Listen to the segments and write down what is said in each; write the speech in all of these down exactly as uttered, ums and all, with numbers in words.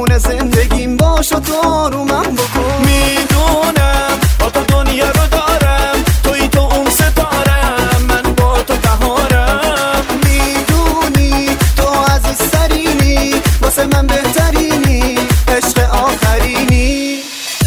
خزون زندگیم باش و تو رو من بکن. میدونم با تو دنیا رو دارم، توی تو اون ستارم، من با تو بهارم. میدونی تو عزیز ترینی، واسه من بهترینی، عشق آخرینی.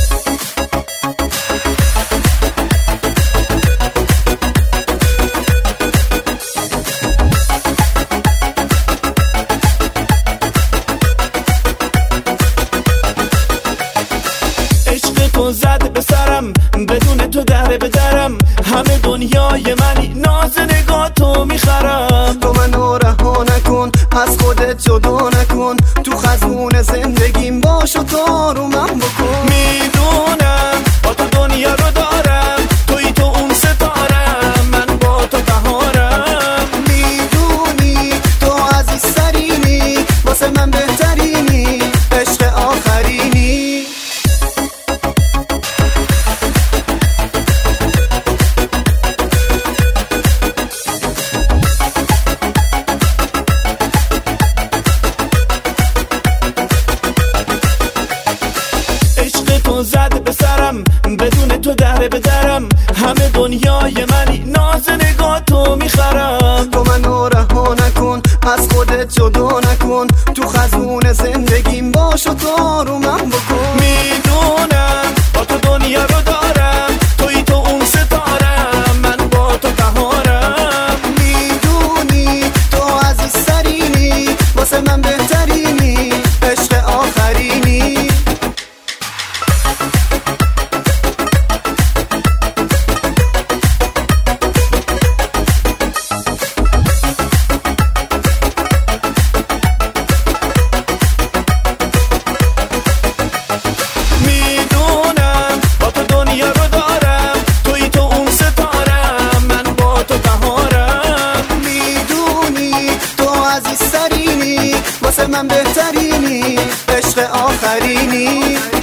تو زد به سرم، بدون تو دره به درم، همه دنیای منی، ناز نگاه تو میخرم. تو منو رها نکن، از خودت جدا نکن، تو خزون زندگیم باش و تو رو من بکن. میدونم با تو دنیا رو دارم، توی تو اون ستارم، من با تو بهارم. میدونی تو عزیز ترینی، واسه من بهترینی، عشق آخرینی. تو زد به سرم، بدون تو دره به درم، همه دنیای منی، ناز نگاه تو میخرم. تو منو رها نکن، از خودت جدا نکن، تو خزون زندگیم باش و تو رو من بکن. میدونم با تو دنیا رو دارم، توی تو اون ستارم، من با تو بهارم. میدونی تو عزیز ترینی، واسه من بهترینی، عشق آخرینی. واسه من بهترینی، عشق آخرینی.